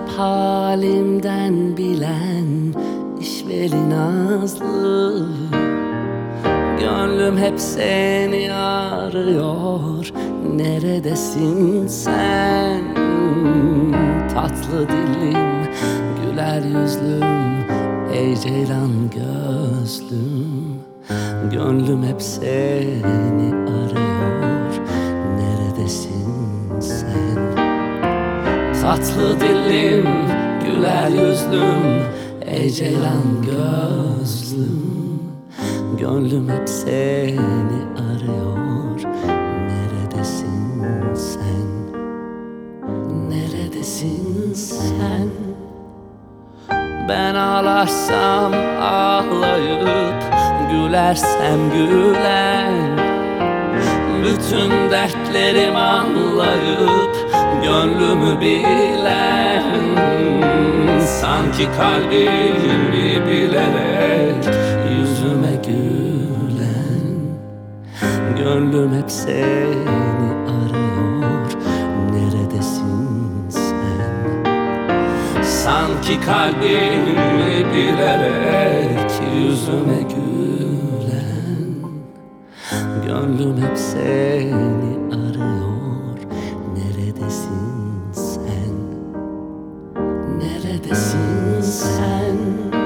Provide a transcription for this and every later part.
halimden bilen işveli nazlı. Gönlüm hep seni arıyor. Neredesin sen? Tatlı dilim, güler yüzlüm, ey ceylan gözlüm. Gönlüm hep seni arıyor. Neredesin sen? Tatlı dilim, güler yüzlüm, ey ceylan gözlüm. Gönlüm hep seni arıyor. Neredesin sen? Neredesin sen? Ben ağlarsam ağlayıp, gülersem gülen, bütün dertlerim anlayıp gönlümü bilen, sanki kalbimi bilerek yüzüme gülen. Gönlüm hep seni arıyor. Neredesin sen? Sanki kalbimi bilerek yüzüme gülen. Gönlüm hep seni arıyor. Neredesin sen? Neredesin sen?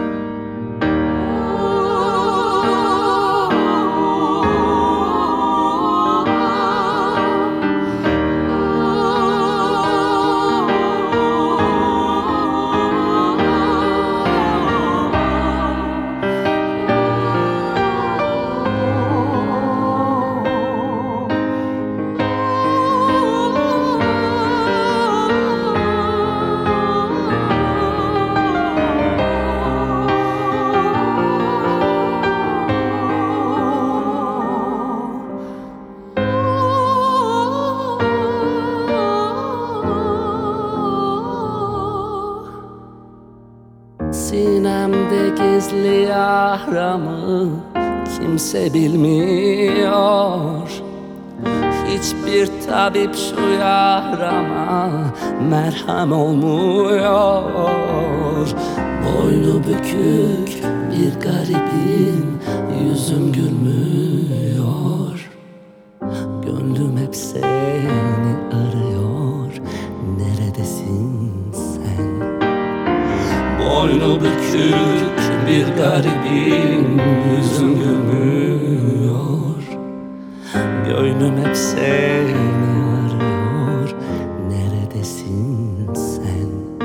Sinemde gizli yaramı kimse bilmiyor. Hiçbir tabip şu yarama merhem olmuyor. Boynu bükük bir garibim, yüzüm gülmüyor. Gönlüm hep seni arıyor. Neredesin sen? Boynu bükük bir garibim, yüzüm gülmüyor. Gönlüm hep seni arıyor. Neredesin sen?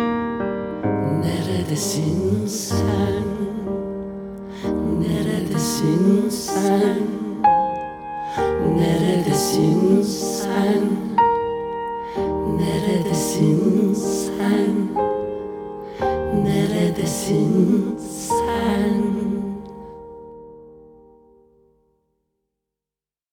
Neredesin sen? Neredesin sen? Neredesin sen? Neredesin sen? Neredesin sen?